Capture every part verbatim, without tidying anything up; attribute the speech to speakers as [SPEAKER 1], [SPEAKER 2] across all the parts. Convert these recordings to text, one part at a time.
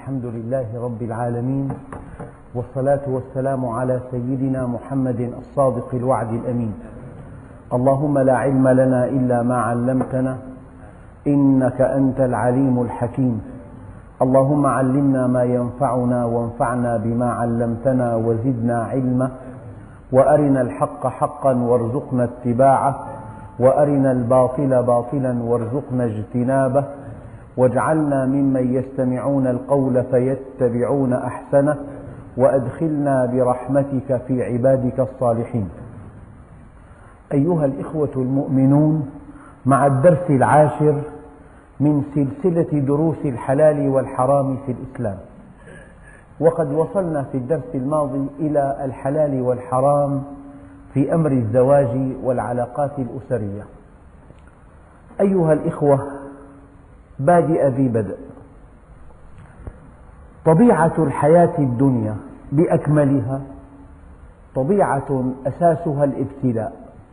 [SPEAKER 1] الحمد لله رب العالمين، والصلاة والسلام على سيدنا محمد الصادق الوعد الأمين. اللهم لا علم لنا إلا ما علمتنا إنك أنت العليم الحكيم. اللهم علمنا ما ينفعنا وانفعنا بما علمتنا وزدنا علما، وأرنا الحق حقا وارزقنا اتباعه، وأرنا الباطل باطلا وارزقنا اجتنابه، واجعلنا ممن يستمعون القول فيتبعون أحسنه، وأدخلنا برحمتك في عبادك الصالحين. أيها الإخوة المؤمنون، مع الدرس العاشر من سلسلة دروس الحلال والحرام في الإسلام، وقد وصلنا في الدرس الماضي إلى الحلال والحرام في أمر الزواج والعلاقات الأسرية. أيها الإخوة، بادئ ذي بدء، طبيعة الحياة الدنيا بأكملها طبيعة أساسها الابتلاء.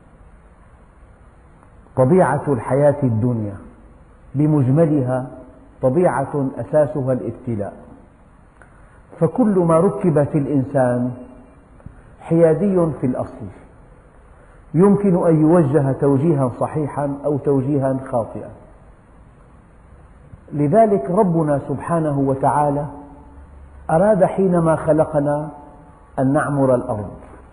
[SPEAKER 1] طبيعة الحياة الدنيا بمجملها طبيعة أساسها الابتلاء، فكل ما ركب في الإنسان حيادي في الأصل، يمكن أن يوجه توجيها صحيحا أو توجيها خاطئا. لذلك ربنا سبحانه وتعالى أراد حينما خلقنا أن نعمر الأرض،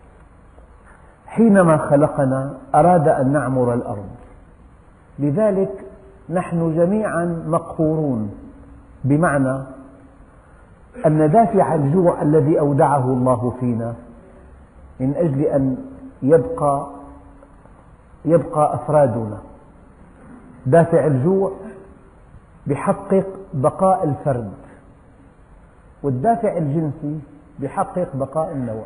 [SPEAKER 1] حينما خلقنا أراد أن نعمر الأرض. لذلك نحن جميعا مقهورون، بمعنى أن دافع الجوع الذي أودعه الله فينا من أجل أن يبقى يبقى أفرادنا، دافع الجوع بحقق بقاء الفرد، والدافع الجنسي بحقق بقاء النوع.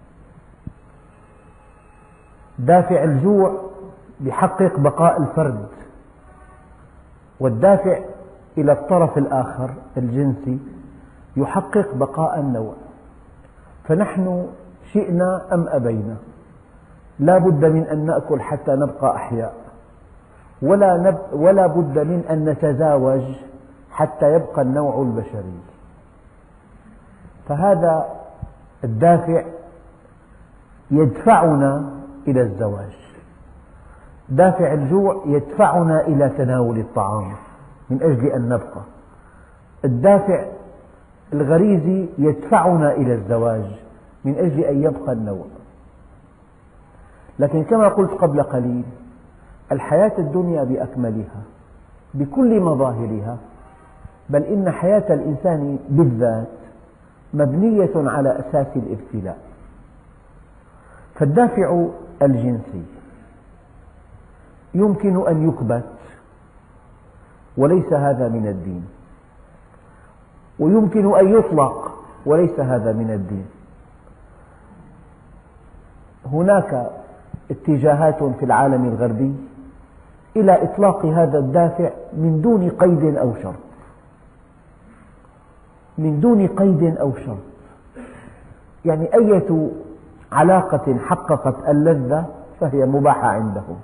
[SPEAKER 1] دافع الجوع بحقق بقاء الفرد، والدافع إلى الطرف الآخر الجنسي يحقق بقاء النوع. فنحن شئنا أم أبينا لا بد من أن نأكل حتى نبقى أحياء، ولا, نب ولا بد من أن نتزاوج حتى يبقى النوع البشري. فهذا الدافع يدفعنا إلى الزواج، دافع الجوع يدفعنا إلى تناول الطعام من أجل أن نبقى، الدافع الغريزي يدفعنا إلى الزواج من أجل أن يبقى النوع. لكن كما قلت قبل قليل، الحياة الدنيا بأكملها بكل مظاهرها، بل إن حياة الإنسان بالذات مبنية على أساس الابتلاء. فالدافع الجنسي يمكن أن يكبت، وليس هذا من الدين، ويمكن أن يطلق، وليس هذا من الدين. هناك اتجاهات في العالم الغربي إلى إطلاق هذا الدافع من دون قيد أو شرط، من دون قيد أو شرط. يعني أية علاقة حققت اللذة فهي مباحة عندهم،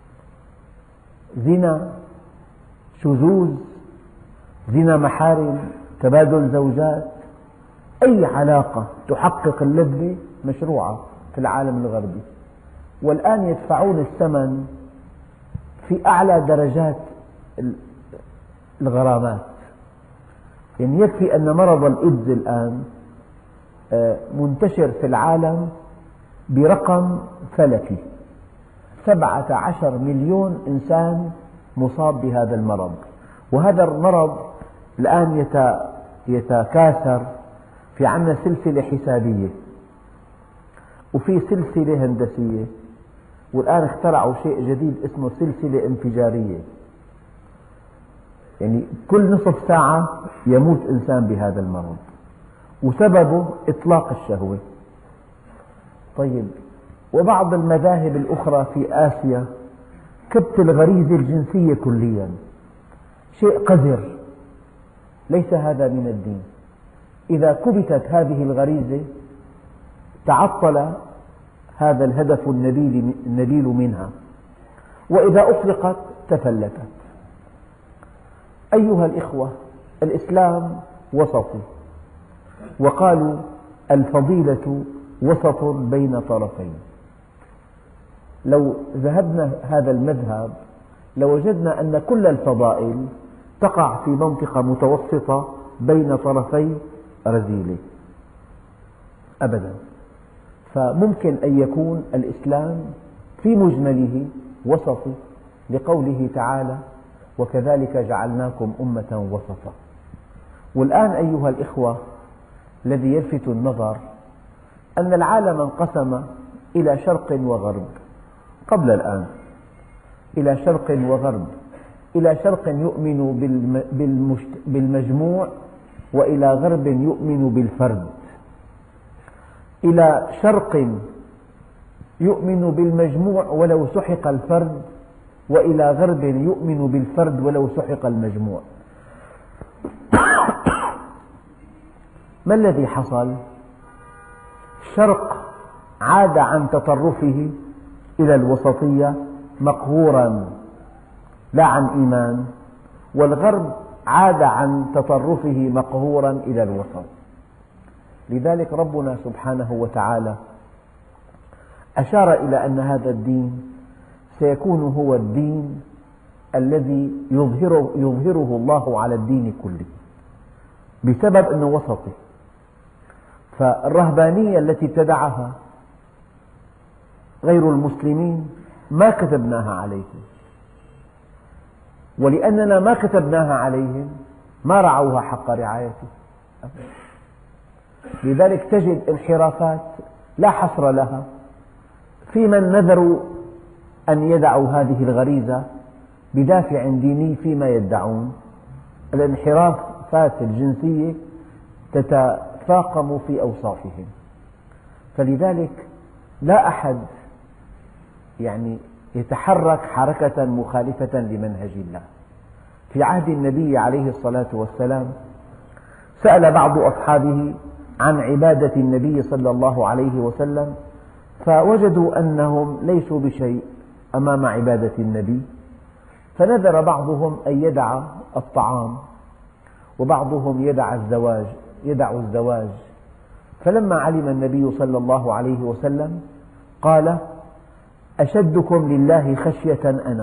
[SPEAKER 1] زنا، شذوذ، زنا محارم، تبادل زوجات، أي علاقة تحقق اللذة مشروعة في العالم الغربي. والآن يدفعون الثمن في أعلى درجات الغرامات. يعني يكفي أن مرض الإيدز الآن منتشر في العالم برقم فلكي، سبعة عشر مليون إنسان مصاب بهذا المرض. وهذا المرض الآن يتكاثر، في عنا سلسلة حسابية وفي سلسلة هندسية، والآن اخترعوا شيء جديد اسمه سلسلة انفجارية. يعني كل نصف ساعة يموت إنسان بهذا المرض، وسببه إطلاق الشهوة. طيب، وبعض المذاهب الأخرى في آسيا كبت الغريزة الجنسية كليا، شيء قذر، ليس هذا من الدين. إذا كبتت هذه الغريزة تعطل هذا الهدف النبيل, النبيل منها، وإذا أطلقت تفلتت. أيها الإخوة، الإسلام وسطي، وقالوا الفضيلة وسط بين طرفين. لو ذهبنا هذا المذهب لوجدنا أن كل الفضائل تقع في منطقة متوسطة بين طرفي رذيلة أبدا. فممكن أن يكون الإسلام في مجمله وسطي، لقوله تعالى وكذلك جعلناكم أمة وسطا. والآن أيها الإخوة، الذي يلفت النظر أن العالم انقسم إلى شرق وغرب قبل الآن، إلى شرق وغرب، إلى شرق يؤمن بالمجموع وإلى غرب يؤمن بالفرد، إلى شرق يؤمن بالمجموع ولو سحق الفرد، وإلى غرب يؤمن بالفرد ولو سحق المجموع. ما الذي حصل؟ الشرق عاد عن تطرفه إلى الوسطية مقهورا لا عن إيمان، والغرب عاد عن تطرفه مقهورا إلى الوسط. لذلك ربنا سبحانه وتعالى أشار إلى أن هذا الدين سيكون هو الدين الذي يظهره, يظهره الله على الدين كله بسبب أنه وسطي. فالرهبانية التي ابتدعها غير المسلمين ما كتبناها عليهم، ولأننا ما كتبناها عليهم ما رعوها حق رعايته. لذلك تجد انحرافات لا حصر لها في من نذروا أن يدعوا هذه الغريزة بدافع ديني فيما يدعون. الانحرافات الجنسية تتفاقم في أوصافهم، فلذلك لا أحد يعني يتحرك حركة مخالفة لمنهج الله. في عهد النبي عليه الصلاة والسلام سأل بعض أصحابه عن عبادة النبي صلى الله عليه وسلم، فوجدوا أنهم ليسوا بشيء أمام عبادة النبي، فنذر بعضهم أن يدع الطعام، وبعضهم يدع الزواج يدع الزواج. فلما علم النبي صلى الله عليه وسلم قال: أشدكم لله خشية أنا،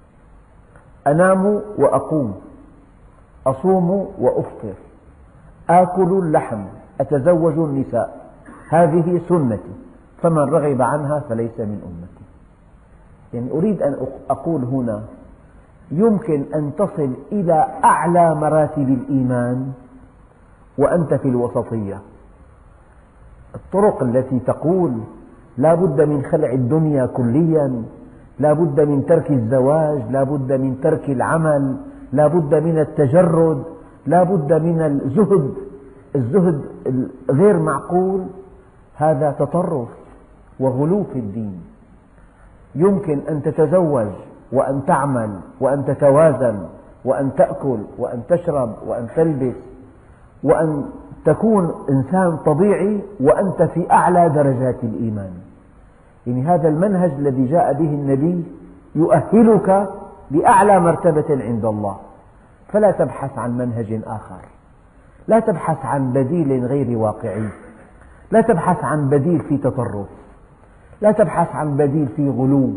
[SPEAKER 1] أنام وأقوم، أصوم وأفطر، آكل اللحم، أتزوج النساء، هذه سنتي، فمن رغب عنها فليس من أمتي. يعني أريد أن أقول هنا يمكن أن تصل إلى أعلى مراتب الإيمان وأنت في الوسطية. الطرق التي تقول لا بد من خلع الدنيا كليا، لا بد من ترك الزواج، لا بد من ترك العمل، لا بد من التجرد، لا بد من الزهد، الزهد غير معقول، هذا تطرف وغلو في الدين. يمكن أن تتزوج وأن تعمل وأن تتوازن وأن تأكل وأن تشرب وأن تلبس وأن تكون إنسان طبيعي وأنت في أعلى درجات الإيمان. يعني هذا المنهج الذي جاء به النبي يؤهلك لأعلى مرتبة عند الله، فلا تبحث عن منهج آخر، لا تبحث عن بديل غير واقعي، لا تبحث عن بديل في تطرف، لا تبحث عن بديل في غلو.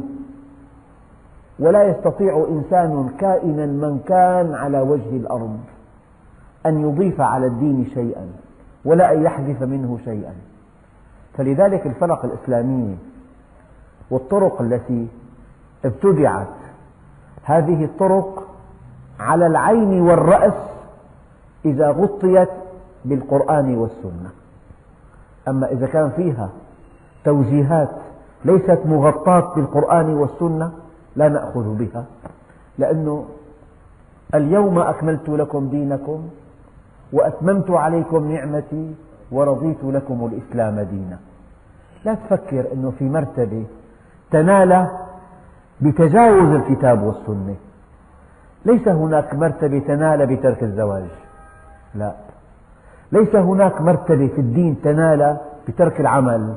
[SPEAKER 1] ولا يستطيع إنسان كائنا من كان على وجه الأرض أن يضيف على الدين شيئا ولا أن يحذف منه شيئا. فلذلك الفرق الإسلامية والطرق التي ابتدعت، هذه الطرق على العين والرأس إذا غطيت بالقرآن والسنة. أما إذا كان فيها توجيهات ليست مغطاة بالقرآن والسنة لا نأخذ بها، لأنه اليوم أكملت لكم دينكم وأتممت عليكم نعمتي ورضيت لكم الإسلام دينا. لا تفكر أنه في مرتبة تنال بتجاوز الكتاب والسنة. ليس هناك مرتبة تنال بترك الزواج، لا. ليس هناك مرتبة في الدين تنال بترك العمل،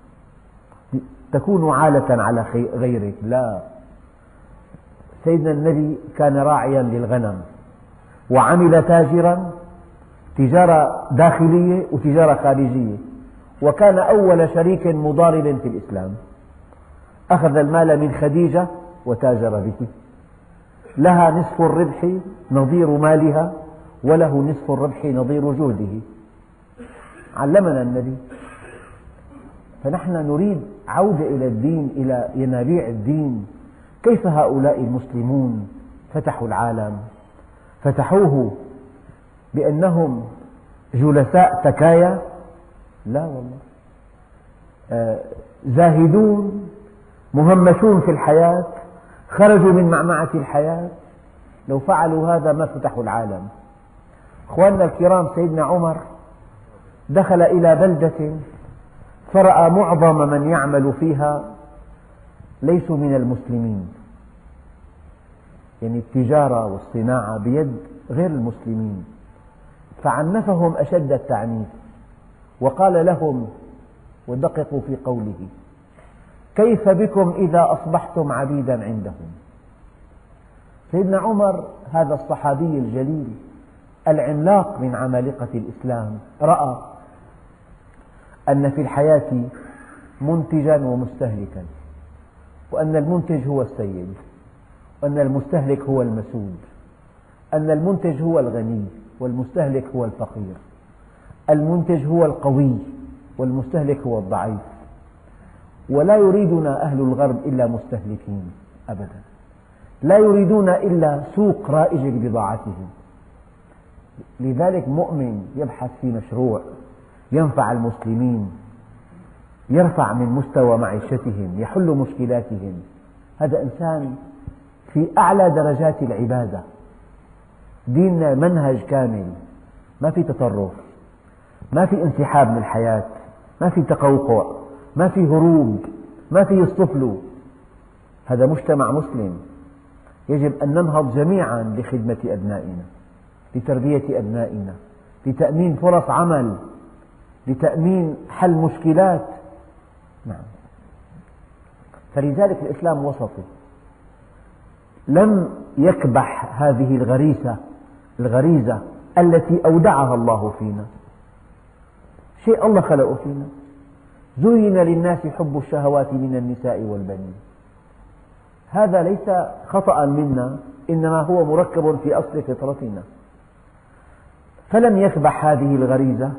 [SPEAKER 1] تكون عالة على غيرك، لا. سيدنا النبي كان راعيا للغنم وعمل تاجرا تجارة داخلية وتجارة خارجية، وكان أول شريك مضارب في الإسلام. أخذ المال من خديجة وتاجر به، لها نصف الربح نظير مالها، وله نصف الربح نظير جهده. علمنا النبي. فنحن نريد عودة إلى الدين، إلى ينابيع الدين. كيف هؤلاء المسلمون فتحوا العالم؟ فتحوه بأنهم جلساء تكايا؟ لا والله، آه زاهدون مهمشون في الحياة، خرجوا من معمعة الحياة. لو فعلوا هذا ما فتحوا العالم. أخواننا الكرام، سيدنا عمر دخل إلى بلدة فرأى معظم من يعمل فيها ليسوا من المسلمين، يعني التجارة والصناعة بيد غير المسلمين، فعنفهم أشد التعنيف، وقال لهم، ودققوا في قوله: كيف بكم إذا أصبحتم عبيدا عندهم؟ سيدنا عمر هذا الصحابي الجليل العملاق من عمالقة الإسلام رأى أن في الحياة منتجا ومستهلكا، وأن المنتج هو السيد، وأن المستهلك هو المسود، أن المنتج هو الغني والمستهلك هو الفقير، المنتج هو القوي والمستهلك هو الضعيف. ولا يريدنا أهل الغرب إلا مستهلكين أبدا، لا يريدون إلا سوق رائج لبضاعتهم. لذلك مؤمن يبحث في مشروع ينفع المسلمين، يرفع من مستوى معيشتهم، يحل مشكلاتهم، هذا إنسان في أعلى درجات العبادة. ديننا منهج كامل، ما في تطرف، ما في انسحاب من الحياة، ما في تقوقع، ما في هروب، ما في الصفل. هذا مجتمع مسلم، يجب أن ننهض جميعا لخدمة أبنائنا، لتربية أبنائنا، لتأمين فرص عمل، لتأمين حل مشكلات. نعم. فلذلك الإسلام وسطي، لم يكبح هذه الغريزة الغريزة التي أودعها الله فينا، شيء الله خلقه فينا. زين للناس حب الشهوات من النساء والبنين، هذا ليس خطأ منا، إنما هو مركب في أصل فطرتنا. فلم يكبح هذه الغريزة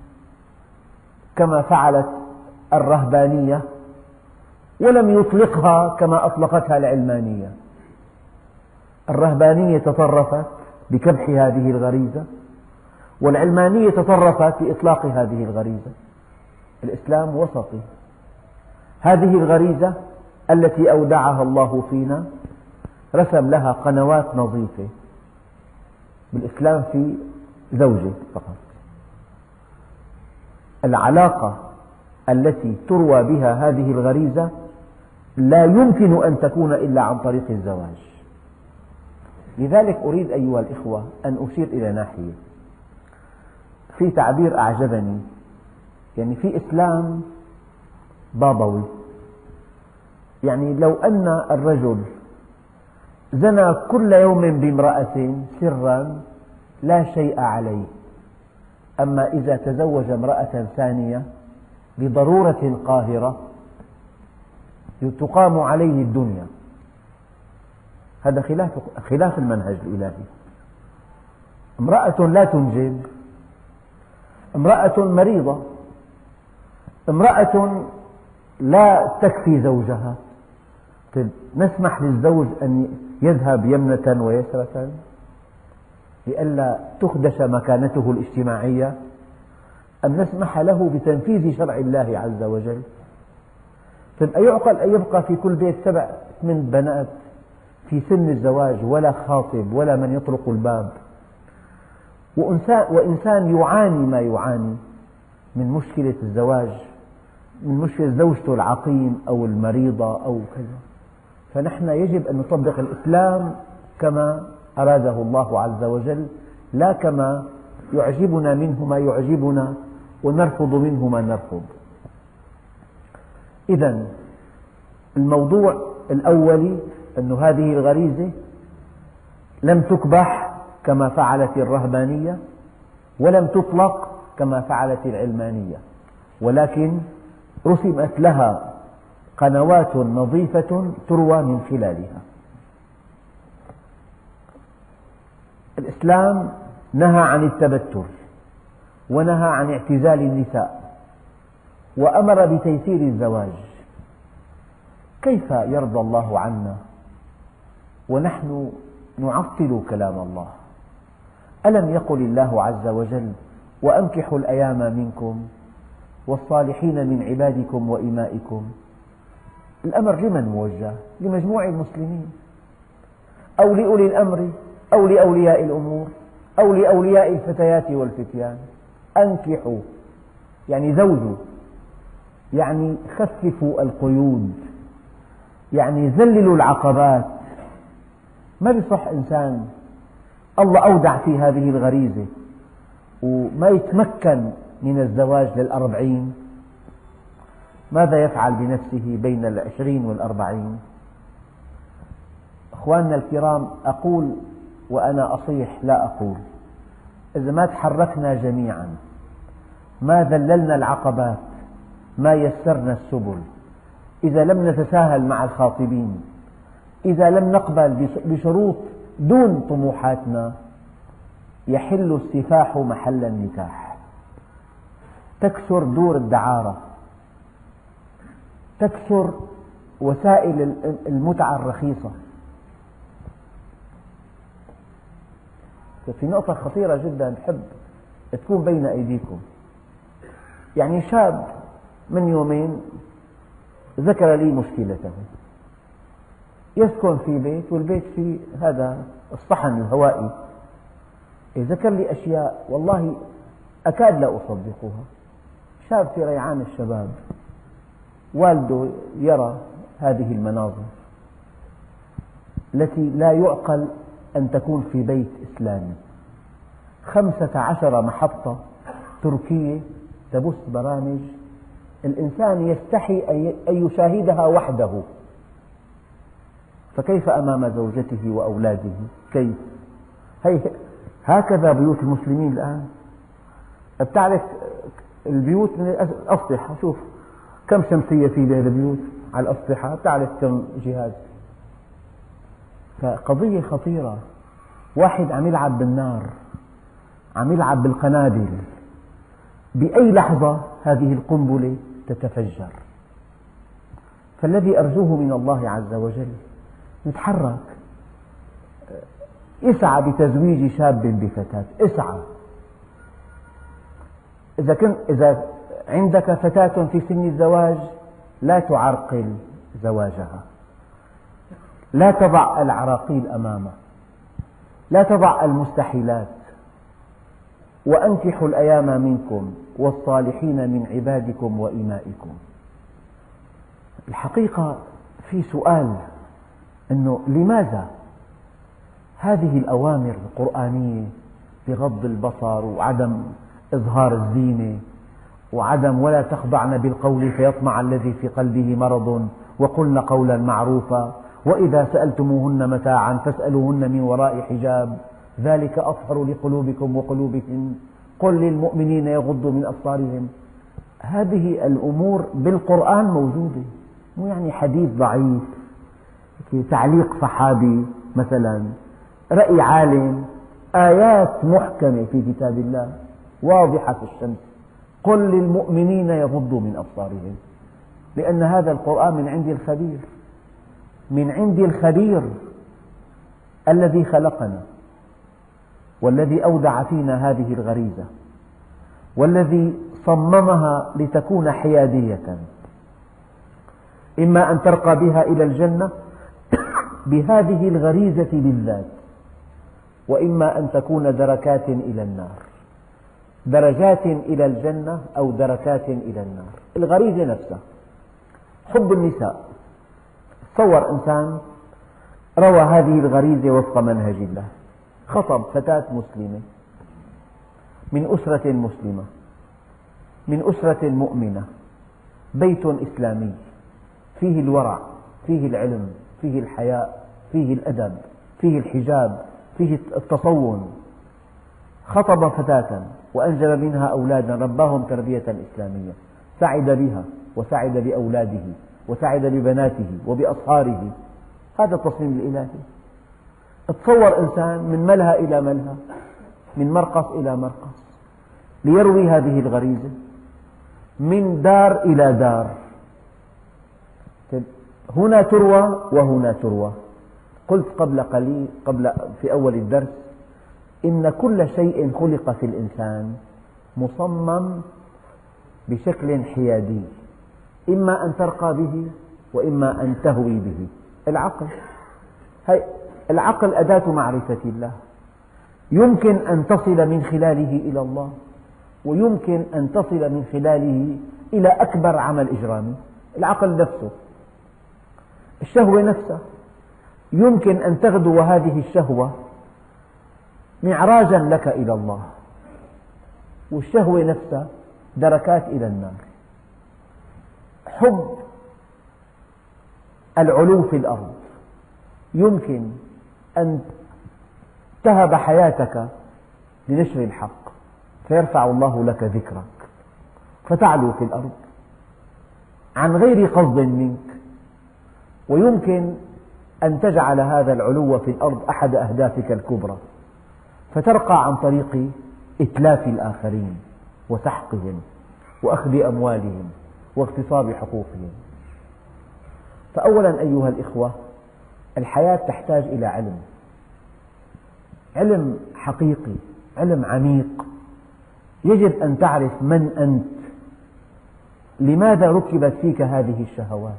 [SPEAKER 1] كما فعلت الرهبانية، ولم يطلقها كما أطلقتها العلمانية. الرهبانية تطرفت بكبح هذه الغريزة، والعلمانية تطرفت بإطلاق هذه الغريزة. الإسلام وسطي. هذه الغريزة التي أودعها الله فينا رسم لها قنوات نظيفة. بالإسلام في زوجة فقط، العلاقة التي تروى بها هذه الغريزة لا يمكن أن تكون إلا عن طريق الزواج. لذلك أريد أيها الإخوة أن أشير إلى ناحية، في تعبير أعجبني، يعني في إسلام بابوي، يعني لو أن الرجل زنى كل يوم بامرأة سرا لا شيء عليه، أما إذا تزوج امرأة ثانية بضرورة قاهرة تقام عليه الدنيا. هذا خلاف خلاف المنهج الإلهي. امرأة لا تنجب، امرأة مريضة، امرأة لا تكفي زوجها، نسمح للزوج أن يذهب يمنة ويسرة لئلا تخدش مكانته الاجتماعية، أم نسمح له بتنفيذ شرع الله عز وجل؟ أيعقل أن يبقى في كل بيت سبع ثمان بنات في سن الزواج ولا خاطب ولا من يطرق الباب، وإنسان يعاني ما يعاني من مشكلة الزواج، من مشكلة زوجته العقيم أو المريضة أو كذا. فنحن يجب أن نطبق الإسلام كما أراده الله عز وجل، لا كما يعجبنا منه ما يعجبنا ونرفض منه ما نرفض. إذن الموضوع الأولي أن هذه الغريزة لم تكبح كما فعلت الرهبانية، ولم تطلق كما فعلت العلمانية، ولكن رسمت لها قنوات نظيفة تروى من خلالها. الإسلام نهى عن التبتر، ونهى عن اعتزال النساء، وأمر بتيسير الزواج. كيف يرضى الله عنا ونحن نعطل كلام الله؟ ألم يقل الله عز وجل: وأنكحوا الأيام منكم والصالحين من عبادكم وإمائكم؟ الأمر لمن موجه؟ لمجموع المسلمين، أو لأولي الأمر، أو لأولياء الأمور، أو لأولياء الفتيات والفتيان. أنكحوا يعني زوجوا، يعني خففوا القيود، يعني ذللوا العقبات. ما يصح إنسان الله أودع في هذه الغريزة وما يتمكن من الزواج للأربعين، ماذا يفعل بنفسه بين العشرين والأربعين؟ أخواننا الكرام، أقول وأنا أصيح لا أقول: إذا ما تحركنا جميعا، ما ذللنا العقبات، ما يسرنا السبل، إذا لم نتساهل مع الخاطبين، إذا لم نقبل بشروط دون طموحاتنا، يحل السفاح محل النكاح، تكثر دور الدعارة، تكثر وسائل المتعة الرخيصة. في نقطة خطيرة جدا بحب تكون بين أيديكم. يعني شاب من يومين ذكر لي مشكلته، يسكن في بيت والبيت فيه هذا الصحن الهوائي، ذكر لي أشياء والله أكاد لا أصدقها. شاب في ريعان الشباب، والده يرى هذه المناظر التي لا يعقل أن تكون في بيت إسلامي. خمسة عشر محطة تركية تبث برامج الإنسان يستحي أن يشاهدها وحده، فكيف أمام زوجته وأولاده؟ كيف؟ هي هكذا بيوت المسلمين الآن. بتعرف البيوت من الأسطحة، شوف كم شمسية في بين البيوت على الأسطحة، بتعرف كم جهاز. فقضية خطيرة. واحد عم يلعب بالنار، عم يلعب بالقنابل، بأي لحظة هذه القنبلة تتفجر. فالذي أرجوه من الله عز وجل نتحرك، اسعى بتزويج شاب بفتاة، اسعى. إذا كنت إذا عندك فتاة في سن الزواج لا تعرقل زواجها، لا تضع العراقيل أمامه، لا تضع المستحيلات. وأنكحوا الأيام منكم والصالحين من عبادكم وإمائكم. الحقيقة في سؤال، أنه لماذا هذه الأوامر القرآنية بغض البصر وعدم إظهار الزينة وعدم ولا تخضعن بالقول فيطمع الذي في قلبه مرض وقلن قولا معروفا وإذا سألتموهن متاعا فاسألوهن من وراء حجاب ذلك أطهر لقلوبكم وقلوبهن قل للمؤمنين يغضوا من أبصارهم. هذه الأمور بالقرآن موجودة، مو يعني حديث ضعيف، تعليق صحابي مثلا، رأي عالم، آيات محكمة في كتاب الله واضحة الشمس. قل للمؤمنين يغضوا من أبصارهم، لأن هذا القرآن من عند الخبير، من عند الخبير الذي خلقنا والذي أودع فينا هذه الغريزة والذي صممها لتكون حيادية، إما أن ترقى بها إلى الجنة بهذه الغريزة بالذات، وإما أن تكون دركات إلى النار، درجات إلى الجنة أو دركات إلى النار. الغريزة نفسها حب النساء. تصور إنسان روى هذه الغريزة وفق منهج الله، خطب فتاة مسلمة من أسرة مسلمة من أسرة مؤمنة، بيت إسلامي فيه الورع، فيه العلم، فيه الحياء، فيه الأدب، فيه الحجاب، فيه التصون. خطب فتاة وأنجب منها أولادا رباهم تربية إسلامية، سعد بها وسعد بأولاده وسعد ببناته وبأصهاره. هذا التصميم الإلهي. تصور إنسان من ملهى إلى ملهى، من مرقص إلى مرقص، ليروي هذه الغريزة، من دار إلى دار، هنا تروى وهنا تروى. قلت قبل قليل قبل في أول الدرس إن كل شيء خلق في الإنسان مصمم بشكل حيادي، إما أن ترقى به وإما أن تهوي به. العقل، هي العقل أداة معرفة الله، يمكن أن تصل من خلاله إلى الله، ويمكن أن تصل من خلاله إلى أكبر عمل إجرامي. العقل نفسه، الشهوة نفسها، يمكن أن تغدو هذه الشهوة معراجا لك إلى الله، والشهوة نفسها دركات إلى النار. حب العلو في الأرض يمكن أن تهب حياتك لنشر الحق، فيرفع الله لك ذكرك فتعلو في الأرض عن غير قصد منك، ويمكن أن تجعل هذا العلو في الأرض أحد أهدافك الكبرى، فترقى عن طريق إتلاف الآخرين وسحقهم وأخذ أموالهم واغتصاب حقوقهم. فأولا أيها الإخوة، الحياة تحتاج إلى علم، علم حقيقي، علم عميق. يجب أن تعرف من أنت، لماذا ركبت فيك هذه الشهوات،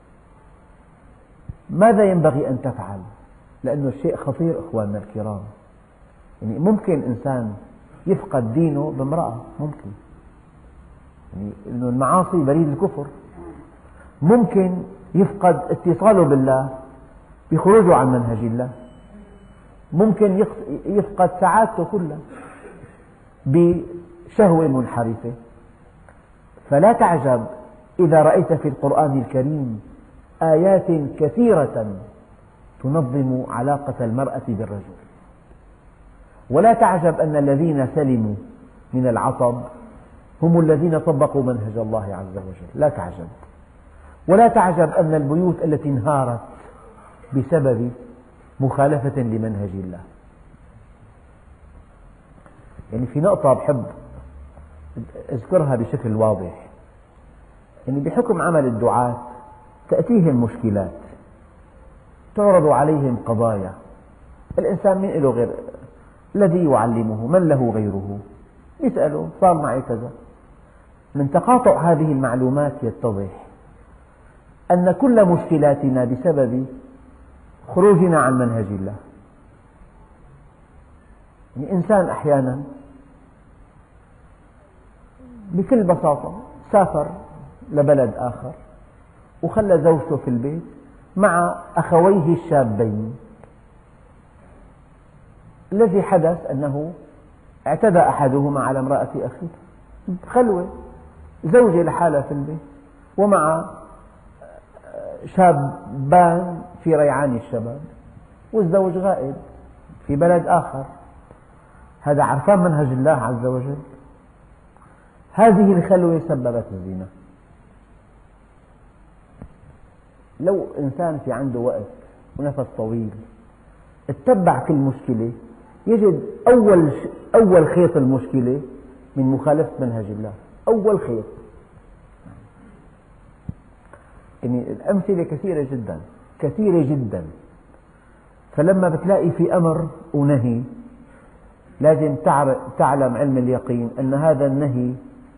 [SPEAKER 1] ماذا ينبغي أن تفعل، لأنه الشيء خطير إخواننا الكرام. يعني ممكن إنسان يفقد دينه بامرأة، ممكن، يعني إنه المعاصي بريد الكفر، ممكن يفقد اتصاله بالله بخروجه عن منهج الله، ممكن يفقد سعادته كلها بشهوة منحرفة. فلا تعجب إذا رأيت في القرآن الكريم آيات كثيرة تنظم علاقة المرأة بالرجل، ولا تعجب أن الذين سلموا من العطب هم الذين طبقوا منهج الله عز وجل، لا تعجب. ولا تعجب أن البيوت التي انهارت بسبب مخالفة لمنهج الله. يعني في نقطة بحب أذكرها بشكل واضح، يعني بحكم عمل الدعاة تأتيهم مشكلات، تعرض عليهم قضايا، الإنسان من له غير الذي يعلمه، من له غيره، يسأله صار معي كذا. من تقاطع هذه المعلومات يتضح أن كل مشكلاتنا بسبب خروجنا عن منهج الله. يعني إنسان أحيانا بكل بساطة سافر لبلد آخر وخلى زوجته في البيت مع أخويه الشابين. الذي حدث أنه اعتدى أحدهما على امرأة أخيه، خلوة، زوجة لحالها في البيت ومع شابان في ريعان الشباب، والزوج غائب في بلد آخر. هذا عرفان منهج الله عز وجل. هذه الخلوة سببت الزنا. لو إنسان في عنده وقت ونفس طويل اتبع كل مشكلة يجد أول أول خيط المشكلة من مخالفة منهج الله، أول خيط. يعني الأمثلة كثيرة جدا كثيرة جدا. فلما بتلاقي في أمر ونهي لازم تعلم علم اليقين أن هذا النهي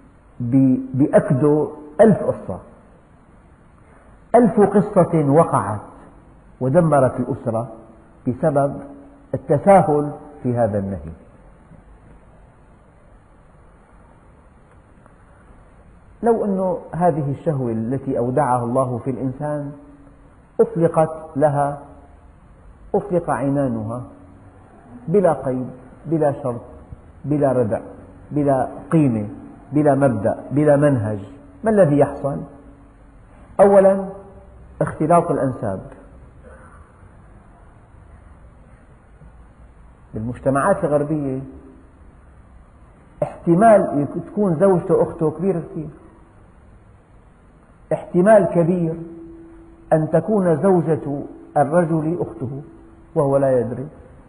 [SPEAKER 1] بأكده ألف قصة، ألف قصة وقعت ودمرت الأسرة بسبب التساهل في هذا النهي. لو أن هذه الشهوة التي أودعها الله في الإنسان أطلقت لها أطلق عنانها بلا قيد، بلا شرط، بلا ردع، بلا قيمة، بلا مبدأ، بلا منهج، ما الذي يحصل؟ أولا اختلاط الأنساب. بالمجتمعات الغربية احتمال تكون زوجته أخته كبير كثير، احتمال كبير أن تكون زوجة الرجل أخته وهو لا يدري.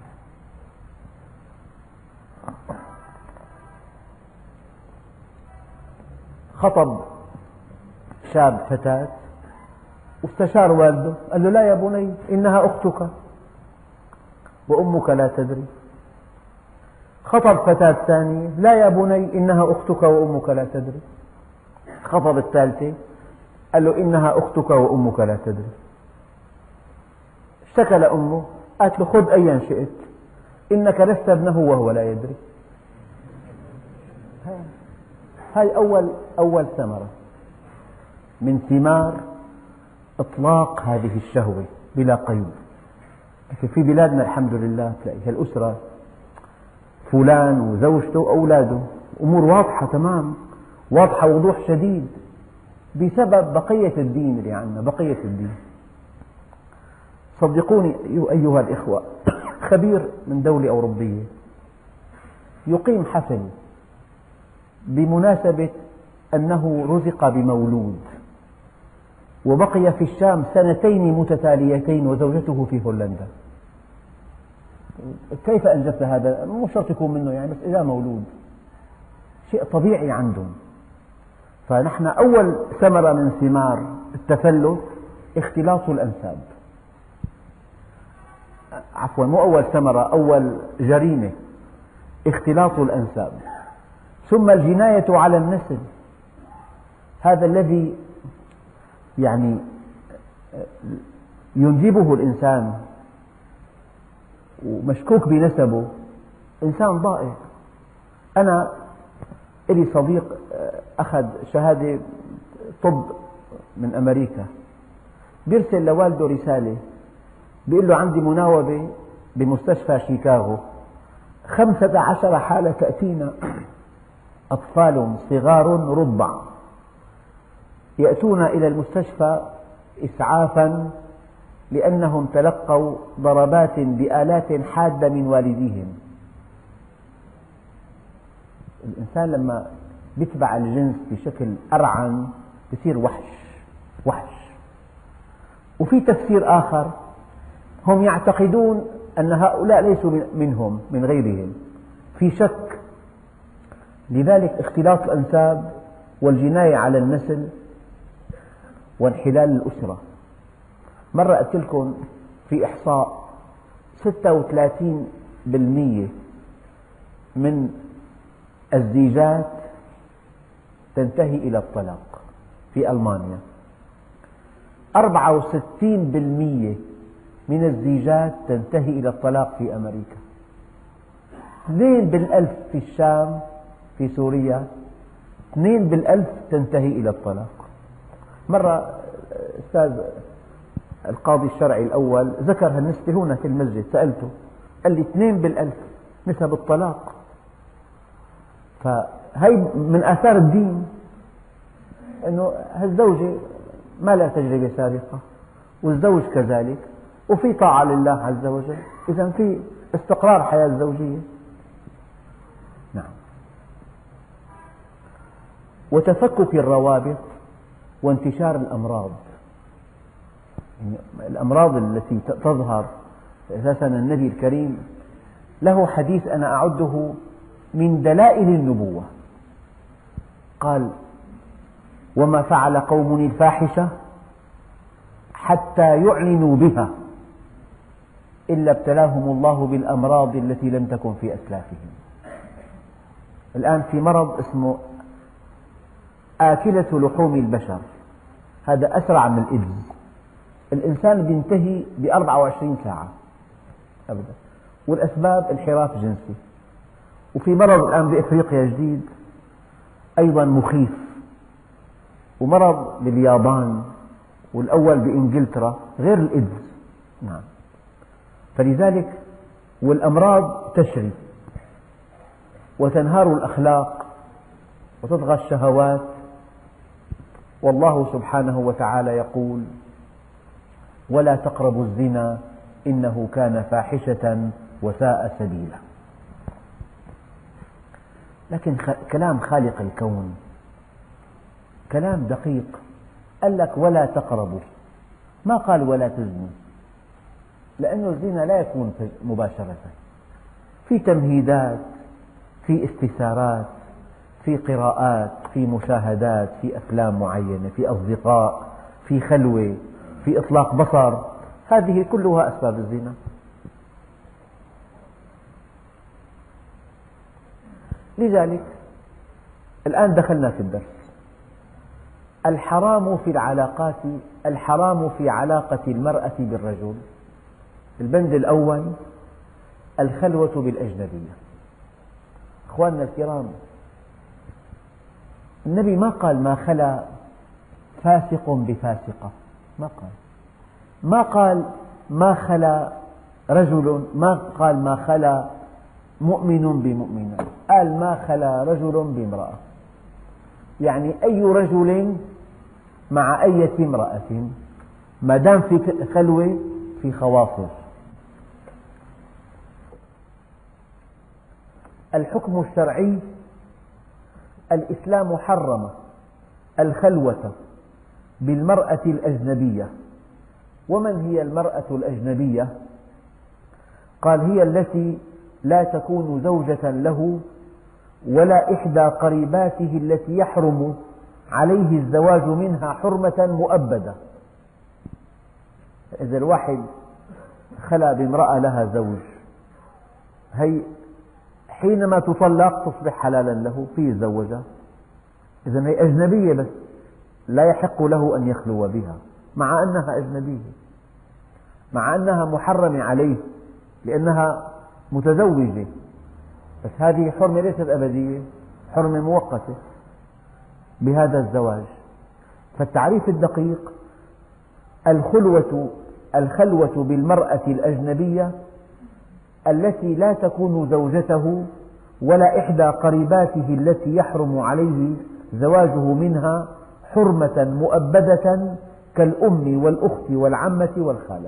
[SPEAKER 1] خطب شاب فتاة واستشار والده، قال له: لا يا بني، إنها أختك وأمك لا تدري. خطب فتاة ثانية: لا يا بني، إنها أختك وأمك لا تدري. خطب الثالثة، قال له: إنها أختك وأمك لا تدري. اشتكى لأمه، قالت له: خذ أيا شئت، إنك لست ابنه وهو لا يدري. هاي أول أول ثمرة من ثمار إطلاق هذه الشهوة بلا قيد. لكن في بلادنا الحمد لله تلاقي هالأسرة فلان وزوجته وأولاده أمور واضحة تمام، واضحة وضوح شديد، بسبب بقية الدين اللي عندنا، بقية الدين. صدقوني أيها الإخوة، خبير من دولة أوروبية يقيم حفل بمناسبة أنه رزق بمولود، وبقي في الشام سنتين متتاليتين وزوجته في هولندا. كيف أنجبت هذا؟ مو شرط يكون منه يعني، بس إذا مولود شيء طبيعي عندهم. فنحن أول ثمرة من ثمار التفلت اختلاط الأنساب. عفوا، مو أول ثمرة، أول جريمة اختلاط الأنساب. ثم الجناية على النسل، هذا الذي يعني ينجبه الإنسان ومشكوك بنسبه إنسان ضائع. أنا لي صديق أخذ شهادة طب من أمريكا، بيرسل لوالده رسالة بيقول له: عندي مناوبة بمستشفى شيكاغو، خمسة عشر حالة تأتينا، أطفال صغار رضع يأتون إلى المستشفى إسعافا لأنهم تلقوا ضربات بآلات حادة من والديهم. الإنسان لما يتبع الجنس بشكل أرعن يصير وحش وحش. وفي تفسير آخر، هم يعتقدون أن هؤلاء ليسوا منهم من غيرهم، في شك. لذلك اختلاط الأنساب والجناية على النسل وانحلال الأسرة. مرة قلت لكم في إحصاء ستة وثلاثين بالمئة من الزيجات تنتهي إلى الطلاق في ألمانيا، أربعة وستين بالمئة من الزيجات تنتهي إلى الطلاق في أمريكا، اثنين بالألف في الشام، في سوريا اثنين بالألف تنتهي إلى الطلاق. مرة أستاذ القاضي الشرعي الأول ذكر هالنسبة هنا في المسجد، سألته قال لي اثنين بالألف نسب الطلاق. فهي من آثار الدين، أنه هالزوجة ما لها تجربة سابقة والزوج كذلك، وفي طاعة لله عز وجل، إذا في استقرار حياة زوجية. نعم. وتفكك الروابط وانتشار الأمراض. الأمراض التي تظهر أساسا، النبي الكريم له حديث أنا أعده من دلائل النبوة، قال: وما فعل قوم الفاحشة حتى يعلنوا بها إلا ابتلاهم الله بالأمراض التي لم تكن في أسلافهم. الآن في مرض اسمه آكلة لحوم البشر، هذا أسرع من الإيدز. الإنسان ينتهي بأربعة وعشرين ساعة أبدا، والأسباب انحراف جنسي. وفي مرض الآن بأفريقيا جديد أيضا مخيف، ومرض باليابان، والأول بإنجلترا غير الإيدز. نعم. فلذلك والأمراض تشري وتنهار الأخلاق وتطغى الشهوات، والله سبحانه وتعالى يقول: ولا تقربوا الزنا إنه كان فاحشة وساء سبيلا. لكن كلام خالق الكون كلام دقيق. قال لك ولا تقربوا، ما قال ولا تزنوا، لأن الزنا لا يكون مباشرة، في تمهيدات، في استثارات، في قراءات، في مشاهدات، في أفلام معينة، في أصدقاء، في خلوة، في إطلاق بصر، هذه كلها أسباب الزنا. لذلك الآن دخلنا في الدرس. الحرام في العلاقات، الحرام في علاقة المرأة بالرجل. البند الأول الخلوة بالأجنبية. أخواننا الكرام، النبي ما قال ما خلا فاسق بفاسقة، ما قال ما قال ما خلا رجل، ما قال ما خلا مؤمن بمؤمنة، قال ما خلا رجل بامرأة، يعني أي رجل مع أية امرأة، ما دام في خلوة في خواصر. الحكم الشرعي، الإسلام حرم الخلوة بالمرأة الأجنبية. ومن هي المرأة الأجنبية؟ قال هي التي لا تكون زوجة له ولا إحدى قريباته التي يحرم عليه الزواج منها حرمة مؤبدة. إذا الواحد خلا بامرأة لها زوج، هي حينما تطلق تصبح حلالا له، فيه يتزوجها، إذا هي أجنبية، بس لا يحق له أن يخلو بها مع أنها أجنبية، مع أنها محرمة عليه لأنها متزوجة، بس هذه حرمة ليست أبدية، حرمة مؤقتة بهذا الزواج. فالتعريف الدقيق: الخلوة الخلوة بالمرأة الأجنبية التي لا تكون زوجته ولا إحدى قريباته التي يحرم عليه زواجه منها حرمة مؤبدة كالأم والأخت والعمة والخالة.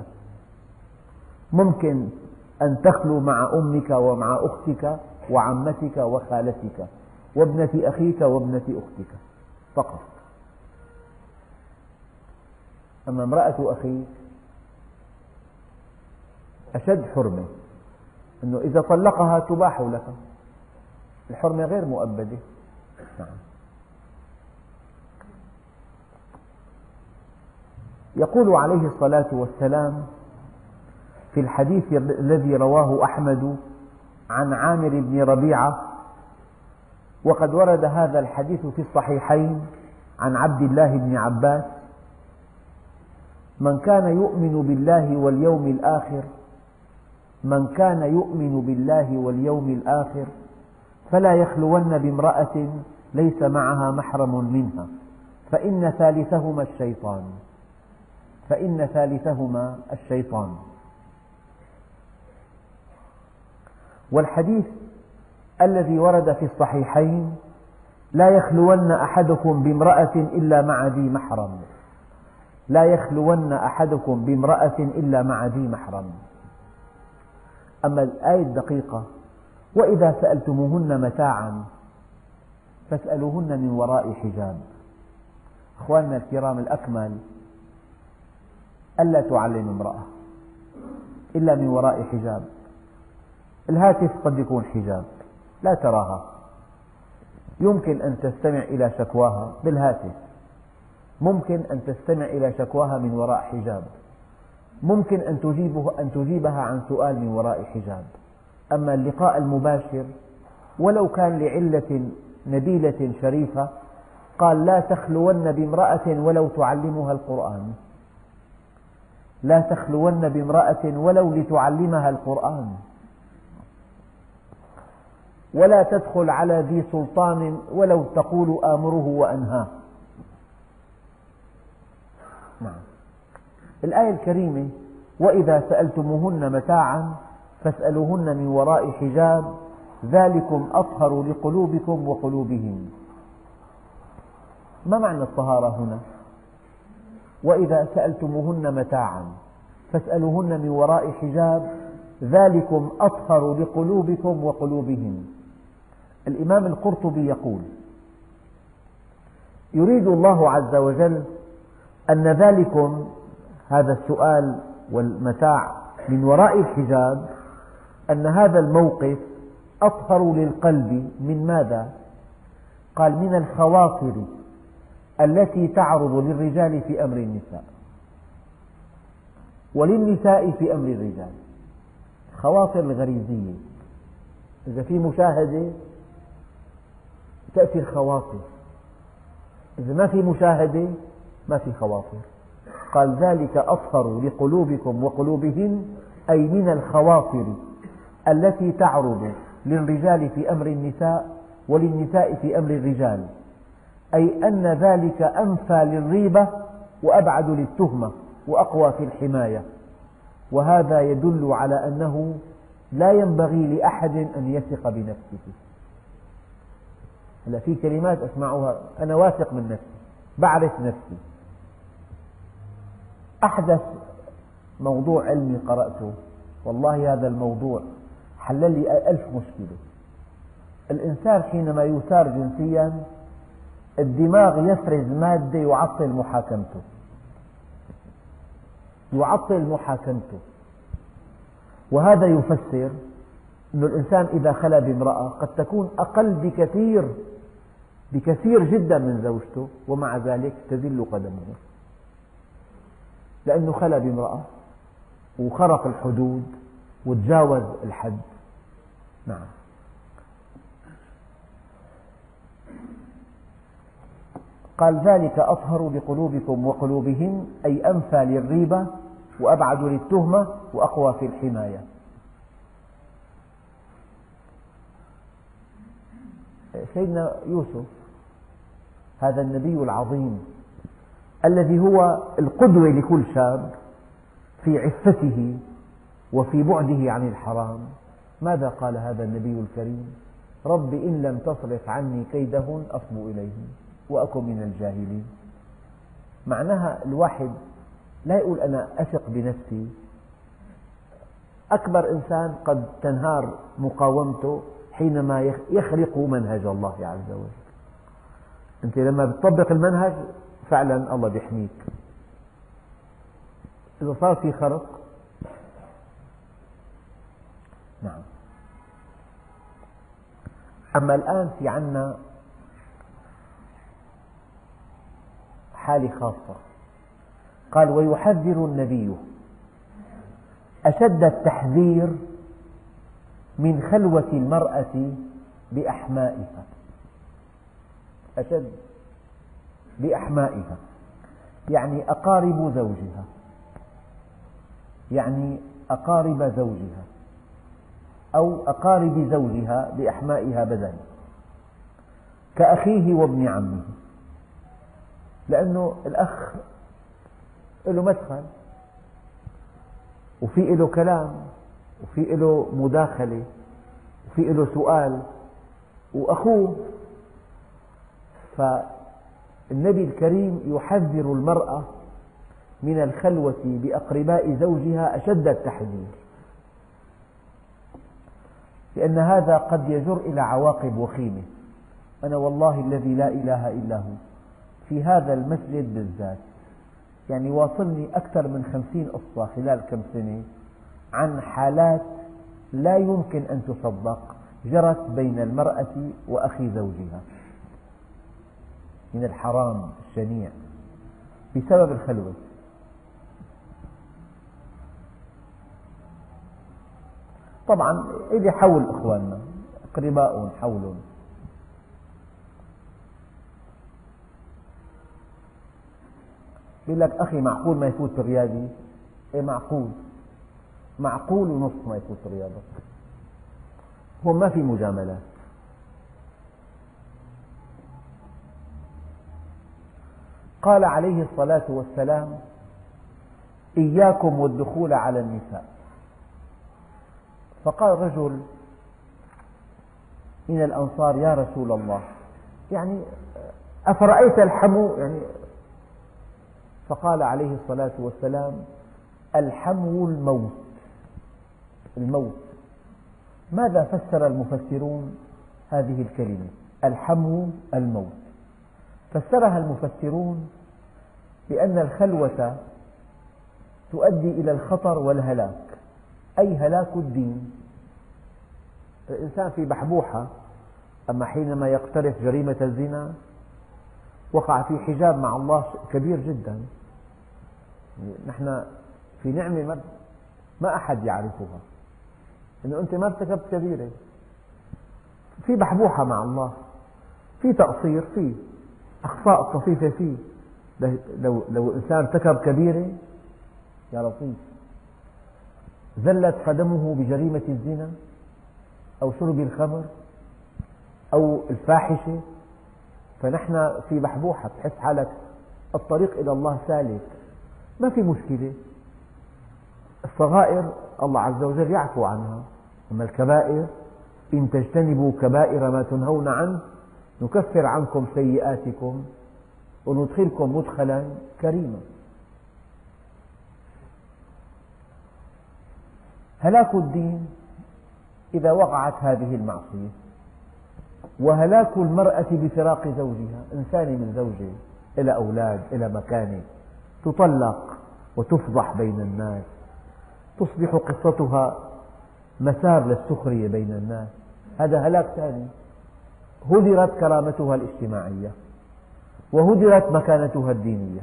[SPEAKER 1] ممكن أن تخلو مع أمك ومع أختك وعمتك وخالتك وابنة أخيك وابنة أختك فقط، أما امرأة أخيك أشد حرمة، أنه إذا طلقها تباح لك، الحرمة غير مؤبدة. نعم. يقول عليه الصلاة والسلام في الحديث الذي رواه أحمد عن عامر بن ربيعة، وقد ورد هذا الحديث في الصحيحين عن عبد الله بن عباس: من كان يؤمن بالله واليوم الآخر من كان يؤمن بالله واليوم الآخر فلا يخلون بامرأة ليس معها محرم منها، فإن ثالثهما الشيطان فإن ثالثهما الشيطان. والحديث الذي ورد في الصحيحين: لا يخلون أحدكم بامرأة إلا مع ذي محرم لا يخلون أحدكم بامرأة إلا مع ذي محرم. أما الآية الدقيقة: وإذا سألتموهن متاعا فاسألوهن من وراء حجاب. أخواننا الكرام، الأكمل ألا تعلم امرأة إلا من وراء حجاب. الهاتف قد يكون حجاب، لا تراها، يمكن أن تستمع إلى شكواها بالهاتف، ممكن أن تستمع إلى شكواها من وراء حجاب، ممكن أن تجيبه أن تجيبها عن سؤال من وراء حجاب. أما اللقاء المباشر ولو كان لعلة نبيلة شريفة، قال: لا تخلون بامرأة ولو تعلمها القرآن لا تخلون بامرأة ولو لتعلمها القرآن، ولا تدخل على ذي سلطان ولو تقول آمره وأنهاه. نعم. الآية الكريمة: وإذا سألتموهن متاعا فاسألوهن من وراء حجاب ذلكم أطهر لقلوبكم وقلوبهم. ما معنى الطهارة هنا؟ وإذا سألتموهن متاعا فاسألوهن من وراء حجاب ذلكم أطهر لقلوبكم وقلوبهم. الإمام القرطبي يقول: يريد الله عز وجل أن ذلكم، هذا السؤال والمتاع من وراء الحجاب، أن هذا الموقف أطهر للقلب من ماذا؟ قال: من الخواطر التي تعرض للرجال في أمر النساء وللنساء في أمر الرجال. خواطر الغريزية، إذا في مشاهدة تأتي الخواطر، إذا ما في مشاهدة ما في خواطر. قال: ذلك أطهر لقلوبكم وقلوبهن، أي من الخواطر التي تعرض للرجال في أمر النساء وللنساء في أمر الرجال، أي أن ذلك أنفى للريبة وأبعد للتهمة وأقوى في الحماية. وهذا يدل على أنه لا ينبغي لأحد أن يثق بنفسه. هلا في كلمات أسمعها: أنا واثق من نفسي، بعرف نفسي. أحدث موضوع علمي قرأته، والله هذا الموضوع حل لي ألف مشكلة. الإنسان حينما يثار جنسيا الدماغ يفرز مادة يعطل محاكمته، يعطل محاكمته. وهذا يفسر أن الإنسان إذا خلا بامرأة قد تكون أقل بكثير بكثير جدا من زوجته، ومع ذلك تزل قدمه، لأنه خلا بامرأة وخرق الحدود وتجاوز الحد. نعم. قال: ذلك أطهر لقلوبكم وقلوبهن، أي أنفى للريبة وأبعد للتهمة وأقوى في الحماية. سيدنا يوسف هذا النبي العظيم الذي هو القدوة لكل شاب في عفته وفي بعده عن الحرام، ماذا قال هذا النبي الكريم؟ رب إن لم تصرف عني كيدهن أصب إليهن وأكن من الجاهلين. معناها الواحد لا يقول أنا أثق بنفسي. أكبر إنسان قد تنهار مقاومته حينما يخرق منهج الله عز وجل. أنت لما تطبق المنهج فعلا الله يحميك. إذا صار في خرق، نعم. أما الآن في عنا حالة خاصة. قال: ويحذر النبي أشد التحذير من خلوة المرأة بأحمائها، أشد بأحمائها يعني أقارب زوجها، يعني أقارب زوجها أو أقارب زوجها بأحمائها بدلا، كأخيه وابن عمه، لأنه الأخ له مدخل وفي له كلام وفي له مداخلة وفي له سؤال، وأخوه. فالنبي الكريم يحذر المرأة من الخلوة بأقرباء زوجها أشد التحذير، لأن هذا قد يجر إلى عواقب وخيمة. أنا والله الذي لا إله إلا هو في هذا المسجد بالذات يعني واصلني أكثر من خمسين قصة خلال كم سنة عن حالات لا يمكن أن تصدق جرت بين المرأة وأخي زوجها من الحرام الشنيع بسبب الخلوة. طبعا إلي حول إخواننا أقرباء حولهم. يقول لك: أخي معقول ما يفوت رياضي؟ إيه معقول، معقول ونص ما يفوت رياضك. هون ما في مجاملات. قال عليه الصلاة والسلام: إياكم والدخول على النساء. فقال رجل من الأنصار: يا رسول الله، يعني أفرأيت الحمو؟ يعني فقال عليه الصلاة والسلام: الحمو الموت، الموت. ماذا فسر المفسرون؟ هذه الكلمة الحمو الموت. فسرها المفسرون بأن الخلوة تؤدي إلى الخطر والهلاك، أي هلاك الدين. الإنسان في بحبوحة، أما حينما يقترف جريمة الزنا وقع في حجاب مع الله كبير جدا. نحن في نعمة ما أحد يعرفها، أنه أنت ما ارتكبت كبيرة، في بحبوحة مع الله، في تقصير، في أخطاء طفيفة، فيه لو لو الإنسان ارتكب كبيرة يا لطيف، زلت قدمه بجريمة الزنا أو شرب الخمر أو الفاحشة، فنحن في بحبوحة، تحس حالك الطريق إلى الله سالك، ما في مشكلة. الصغائر الله عز وجل يعفو عنها، أما الكبائر إن تجتنبوا كبائر ما تنهون عنه نكفر عنكم سيئاتكم وندخلكم مدخلا كريما. هلاك الدين إذا وقعت هذه المعصية، وهلاك المرأة بفراق زوجها، إنسان من زوجه إلى أولاد إلى مكانه، تطلق وتفضح بين الناس، تصبح قصتها مسار للسخرية بين الناس، هذا هلاك ثاني. هدرت كرامتها الاجتماعية وهدرت مكانتها الدينية.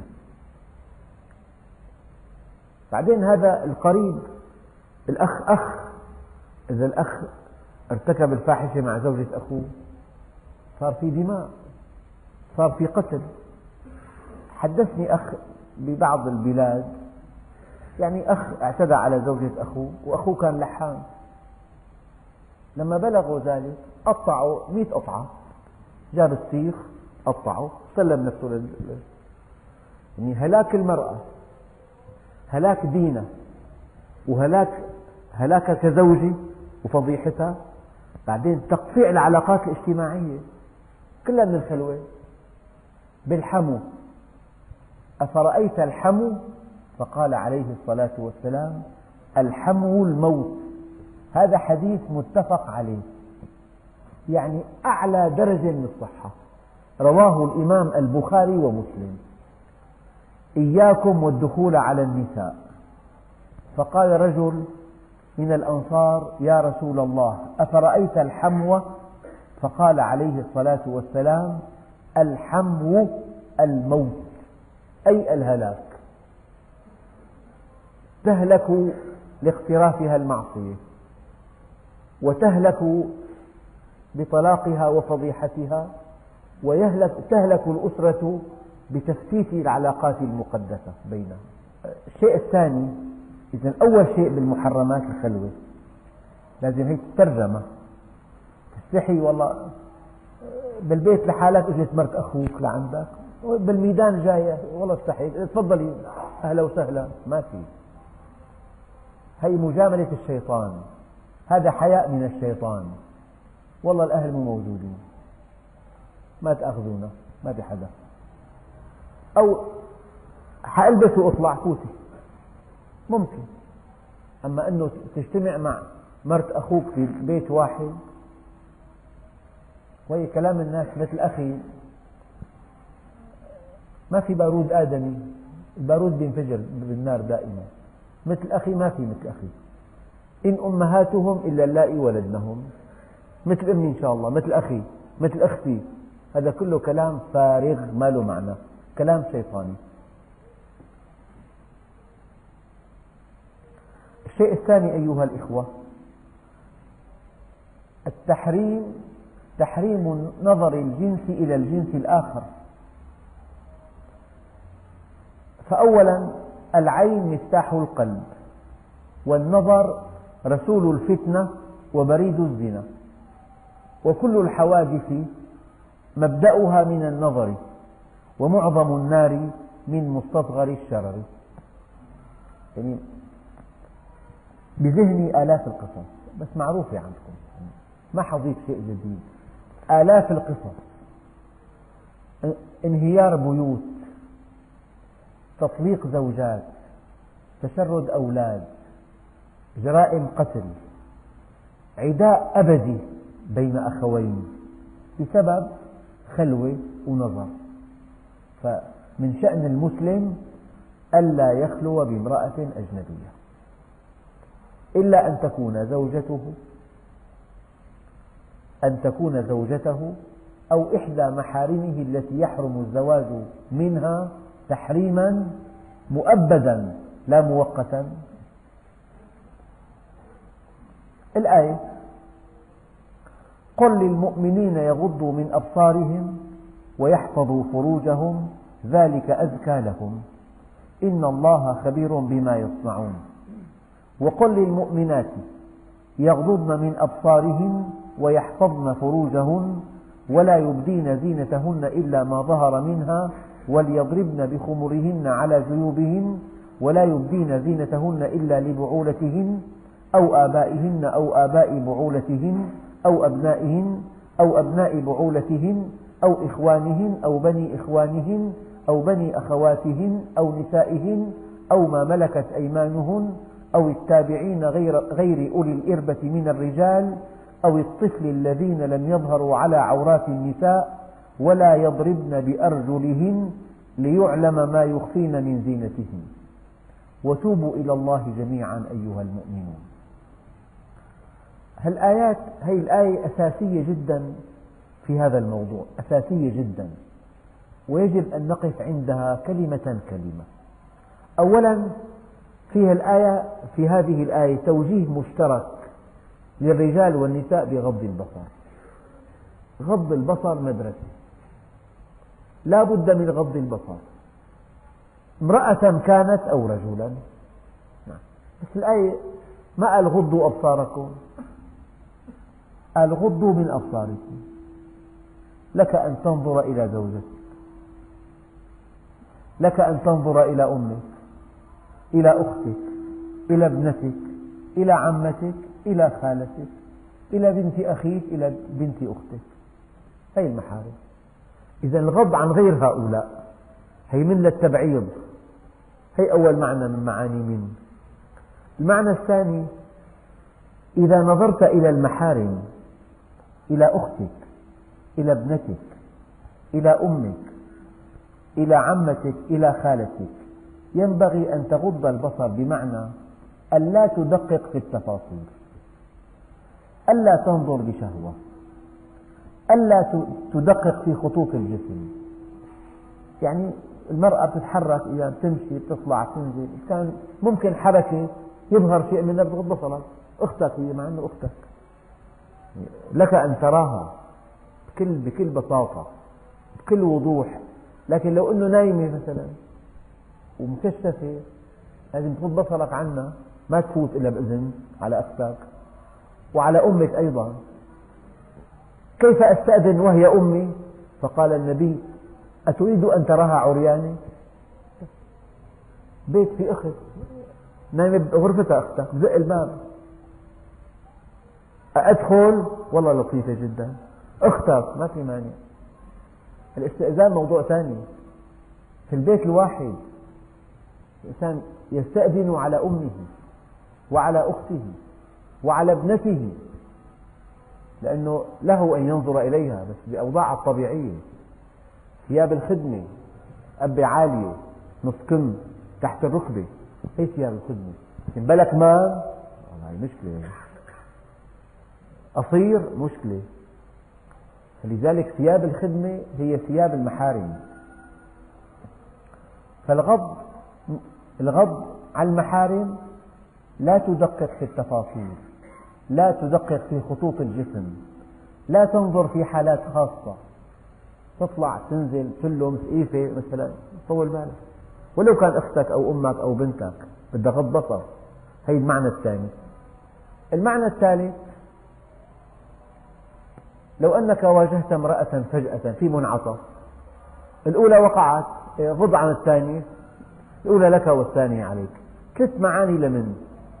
[SPEAKER 1] بعدين هذا القريب، الأخ أخ، إذا الأخ ارتكب الفاحشة مع زوجة أخوه صار في دماء، صار في قتل. حدثني أخ ببعض البلاد، يعني أخ اعتدى على زوجة أخوه وأخوه كان لحام، لما بلغوا ذلك قطعوا مئة قطعة، جاب السيخ قطعه سلم نفسه لل... يعني هلاك المرأة، هلاك دينه، وهلاك هلاك كزوجة وفضيحتها. بعدين تقطيع العلاقات الاجتماعية كلها من الخلوة. بالحمو، أفرأيت الحمو؟ فقال عليه الصلاة والسلام الحمو الموت. هذا حديث متفق عليه، يعني أعلى درجة من الصحة، رواه الإمام البخاري ومسلم. إياكم والدخول على النساء. فقال رجل من الأنصار يا رسول الله أفرأيت الحمو؟ فقال عليه الصلاة والسلام الحمو الموت، أي الهلاك، تهلك لاقترافها المعصية، وتهلك بطلاقها وفضيحتها، وتهلك الأسرة بتفتيت العلاقات المقدسة بينها. الشيء الثاني، إذن أول شيء بالمحرمات الخلوة، لازم هيك تترجمة، تستحي والله بالبيت لحالك اجت مرت أخوك لعندك، بالميدان جاية والله استحي تفضلي أهلا وسهلا، ما في. هي مجاملة الشيطان، هذا حياء من الشيطان. والله الأهل مو موجودين، ما تأخذونا، ما في حدا، أو حألبس وأطلع فوتي، ممكن. أما أنه تجتمع مع مرت أخوك في بيت واحد، وهي كلام الناس مثل أخي، ما في بارود آدمي، البارود بينفجر بالنار دائما. مثل أخي ما في مثل أخي، إن أمهاتهم إلا اللائي ولدنهم، مثل أمي إن شاء الله، مثل أخي، مثل أختي، هذا كله كلام فارغ ما له معنى، كلام شيطاني. الشيء الثاني أيها الإخوة، التحريم، تحريم نظر الجنس إلى الجنس الآخر. فأولا العين مفتاح القلب، والنظر رسول الفتنة وبريد الزنا، وكل الحوادث مبدأها من النظر، ومعظم النار من مستصغر الشرر. يعني بذهني آلاف القصص، بس معروفة عندكم، ما حضيف شيء جديد. آلاف القصص، انهيار بيوت، تطليق زوجات، تشرد أولاد، جرائم قتل، عداء أبدي بين أخوين، بسبب خلوة ونظر. فمن شأن المسلم ألا يخلو بامرأة أجنبية إلا أن تكون زوجته أن تكون زوجته أو إحدى محارمه التي يحرم الزواج منها تحريما مؤبدا لا مؤقتا. الآية: قل للمؤمنين يغضوا من أبصارهم ويحفظوا فروجهم ذلك أزكى لهم إن الله خبير بما يصنعون. وقل للمؤمنات يغضضن من أبصارهن ويحفظن فروجهن ولا يبدين زينتهن إلا ما ظهر منها وليضربن بخمرهن على جيوبهن ولا يبدين زينتهن إلا لبعولتهن أو آبائهن أو آباء بعولتهن أو أبنائهن أو أبناء بعولتهن أو إخوانهن أو بني إخوانهن أو بني أخواتهن أو نسائهن أو ما ملكت أيمانهن أو التابعين غير, غير أولي الإربة من الرجال أو الطفل الذين لم يظهروا على عورات النساء ولا يضربن بأرجلهن ليعلم ما يخفين من زينتهن وتوبوا إلى الله جميعا أيها المؤمنون. هالآيات هذه الآية أساسية جدا في هذا الموضوع، أساسية جدا، ويجب أن نقف عندها كلمة كلمة. أولا فيها الآية في هذه الآية توجيه مشترك للرجال والنساء بغض البصر. غض البصر مدرسة، لا بد من غض البصر، امرأة كانت أو رجلا. بس الآية ما قال غضوا أبصاركم، قال غضوا من أبصاركم. لك أن تنظر إلى زوجتك، لك أن تنظر إلى أمك، إلى أختك، إلى ابنتك، إلى عمتك، إلى خالتك، إلى بنت أخيك، إلى بنت أختك. هذه المحارم. إذا الغض عن غير هؤلاء هي من للتبعيض. هي أول معنى من معاني من. المعنى الثاني: إذا نظرت إلى المحارم، إلى أختك، إلى ابنتك، إلى أمك، إلى عمتك، إلى خالتك، ينبغي أن تغض البصر، بمعنى ألا تدقق في التفاصيل، ألا تنظر بشهوة، ألا تدقق في خطوط الجسم. يعني المرأة بتتحرك، إذا بتمشي بتطلع تنزل، كان ممكن حركة يظهر شيء منها بتغض بصرك. أختك هي مع أنه أختك، لك أن تراها بكل, بكل بساطة بكل وضوح، لكن لو أنه نايمة مثلا ومكشفة لازم تغض بصرك عنها، ما تفوت إلا بإذن على أختك وعلى أمك أيضا. كيف أستأذن وهي أمي؟ فقال النبي: أتريد أن تراها عريانة؟ بيت في أخت نايمة بغرفتها أختك، بزق الباب، أدخل؟ والله لطيفة جدا، أختك ما في مانع. الاستئذان موضوع ثاني. في البيت الواحد الإنسان يستأذن على أمه وعلى أخته وعلى ابنته، لأنه له أن ينظر إليها بس بأوضاعها الطبيعية. ثياب الخدمة أبي عالية، نص كم تحت الركبة، هي ثياب الخدمة. إن بالك ما والله مشكلة، قصير مشكلة. فلذلك ثياب الخدمة هي ثياب المحارم. فالغض الغض على المحارم، لا تدقق في التفاصيل، لا تدقق في خطوط الجسم، لا تنظر في حالات خاصة، تطلع تنزل تلمس إيفة مثلا، طول بالك، ولو كان أختك أو أمك أو بنتك بدها غض بصر. هي المعنى الثاني. المعنى الثالث: لو أنك واجهت امرأة فجأة في منعطف، الأولى وقعت، غض عن الثانية، الأولى لك والثانية عليك. ثلاث معاني لمن: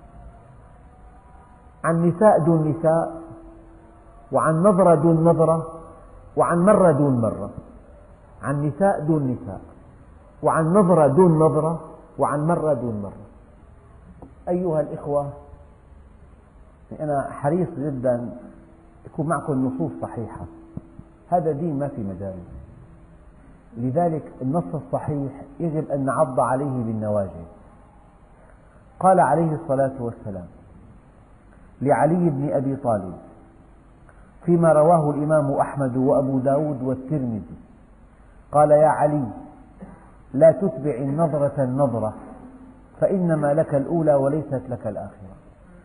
[SPEAKER 1] عن نساء دون نساء، وعن نظرة دون نظرة، وعن مرة دون مرة. عن نساء دون نساء، وعن نظرة دون نظرة، وعن مرة دون مرة. أيها الإخوة، أنا حريص جدا يكون معكم نصوص صحيحة، هذا دين ما في مجال. لذلك النص الصحيح يجب أن نعض عليه بالنواجذ. قال عليه الصلاة والسلام لعلي بن أبي طالب فيما رواه الإمام أحمد وأبو داود والترمذي، قال: يا علي، لا تتبع النظرة النظرة، فإنما لك الأولى وليست لك الآخرة.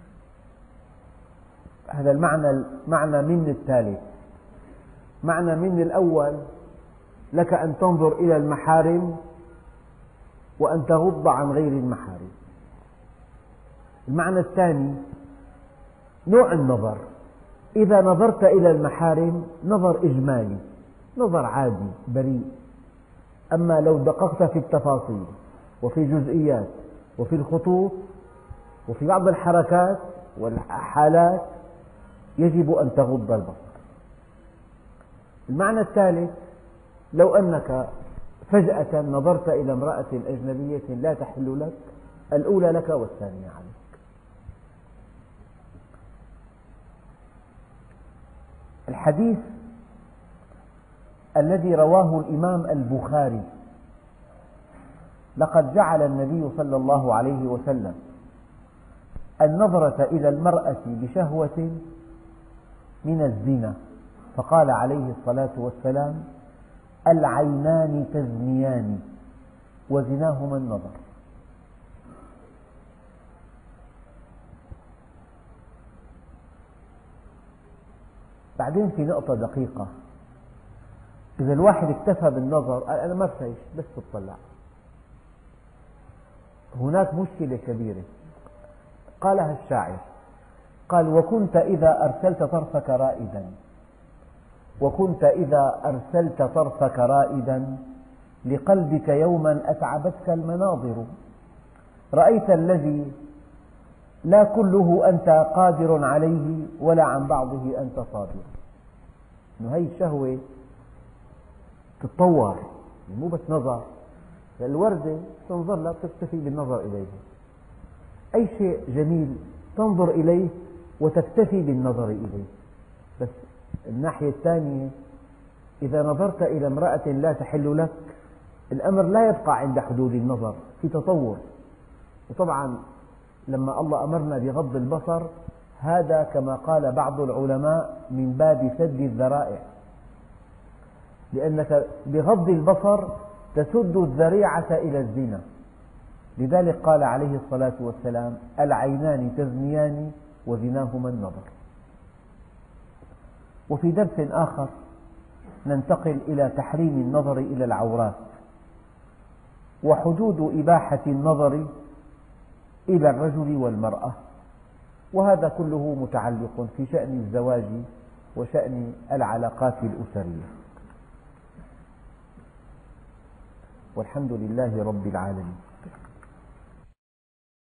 [SPEAKER 1] هذا المعنى معنى من الثالث. معنى من الأول: لك أن تنظر إلى المحارم وأن تغض عن غير المحارم. المعنى الثاني: نوع النظر، إذا نظرت إلى المحارم نظر إجمالي، نظر عادي بريء. أما لو دققت في التفاصيل وفي الجزئيات وفي الخطوط وفي بعض الحركات والحالات يجب أن تغض البصر. المعنى الثالث: لو أنك فجأة نظرت إلى امرأة أجنبية لا تحل لك، الأولى لك والثانية عليك. الحديث الذي رواه الإمام البخاري: لقد جعل النبي صلى الله عليه وسلم النظرة إلى المرأة بشهوة من الزنا، فقال عليه الصلاة والسلام: العينان تزنيان وزناهما النظر. بعدين في نقطة دقيقة: إذا الواحد اكتفى بالنظر قال أنا ما بفيش بس بتطلع، هناك مشكلة كبيرة. قالها الشاعر، قال: وكنت إذا أرسلت طرفك رائدا وكنت إذا أرسلت طرفك رائدا لقلبك يوما أتعبتك المناظر، رأيت الذي لا كله أنت قادر عليه ولا عن بعضه أنت صابر. إنه هذه الشهوة تتطور، مو بس نظر. الوردة تنظر لها تكتفي بالنظر إليها، أي شيء جميل تنظر إليه وتكتفي بالنظر إليه. بس الناحية الثانية، إذا نظرت إلى امرأة لا تحل لك الأمر لا يبقى عند حدود النظر، في تطور. وطبعا لما الله أمرنا بغض البصر، هذا كما قال بعض العلماء من باب سد الذرائع، لأنك بغض البصر تسد الذريعة إلى الزنا. لذلك قال عليه الصلاة والسلام: العينان تزنيان وزناهما النظر. وفي درس آخر ننتقل إلى تحريم النظر إلى العورات وحدود إباحة النظر إلى الرجل والمرأة، وهذا كله متعلق في شأن الزواج وشأن العلاقات الأسرية. والحمد لله رب العالمين.